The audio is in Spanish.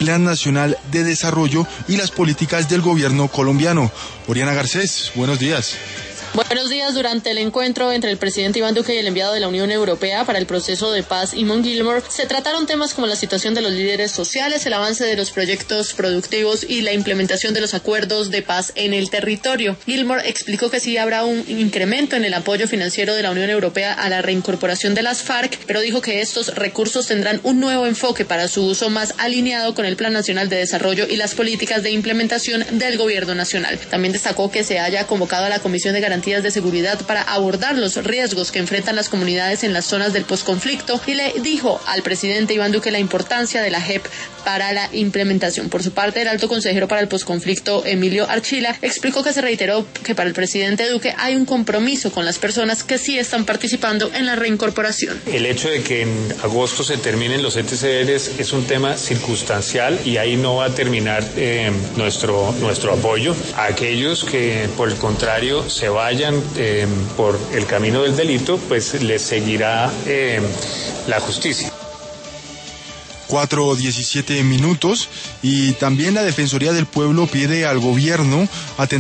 Plan Nacional de Desarrollo y las políticas del gobierno colombiano. Oriana Garcés, buenos días. Buenos días. Durante el encuentro entre el presidente Iván Duque y el enviado de la Unión Europea para el proceso de paz, Eamon Gilmore, se trataron temas como la situación de los líderes sociales, el avance de los proyectos productivos y la implementación de los acuerdos de paz en el territorio. Gilmore explicó que sí habrá un incremento en el apoyo financiero de la Unión Europea a la reincorporación de las FARC, pero dijo que estos recursos tendrán un nuevo enfoque para su uso más alineado con el Plan Nacional de Desarrollo y las políticas de implementación del Gobierno Nacional. También destacó que se haya convocado a la Comisión de Garantías de Seguridad para abordar los riesgos que enfrentan las comunidades en las zonas del posconflicto y le dijo al presidente Iván Duque la importancia de la JEP para la implementación. Por su parte, el alto consejero para el posconflicto, Emilio Archila, explicó que se reiteró que para el presidente Duque hay un compromiso con las personas que sí están participando en la reincorporación. El hecho de que en agosto se terminen los ETCRs es un tema circunstancial y ahí no va a terminar nuestro apoyo a aquellos que, por el contrario, se vayan por el camino del delito, pues les seguirá la justicia. 4:17 y también la Defensoría del Pueblo pide al gobierno atender